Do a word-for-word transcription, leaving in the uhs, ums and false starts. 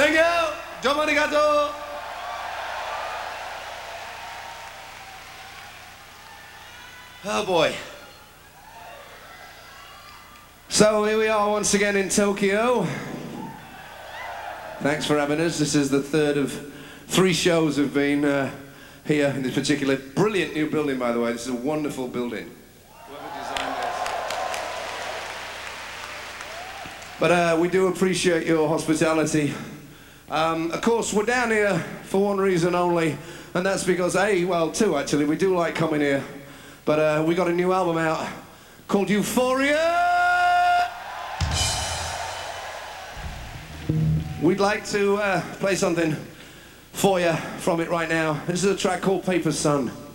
Thank you. Domo arigato. Oh boy. So here we are once again in Tokyo. Thanks for having us. This is the third of three shows we've been uh, here in this particular brilliant new building, by the way. This is a wonderful building. Whoever designed this. But uh, we do appreciate your hospitality. Um, of course, we're down here for one reason only, and that's because, A, well, two actually, we do like coming here. But uh, we got a new album out called Euphoria! We'd like to uh, play something for you from it right now. This is a track called Paper Sun.